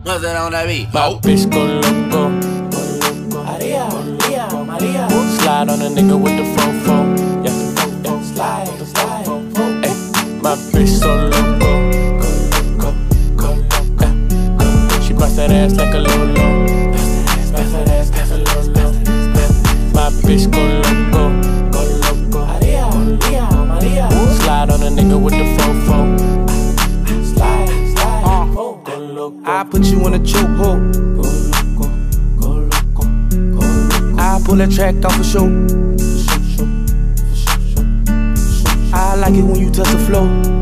No se on that beat. My bitch go loco. Maria, Maria, Maria. Slide on a nigga with the fofo. Yeah, Slide, slide. ay, my bitch so loco. She bust that ass like a Lolo. Bust that ass like a Lolo. My bitch go loco. Maria, Maria, Maria. Slide on a nigga with the fofo. Slide, slide. Go loco. I put you in a chokehold. Go loco, go loco, go loco. I pull that track off for show. I like it when you touch the floor.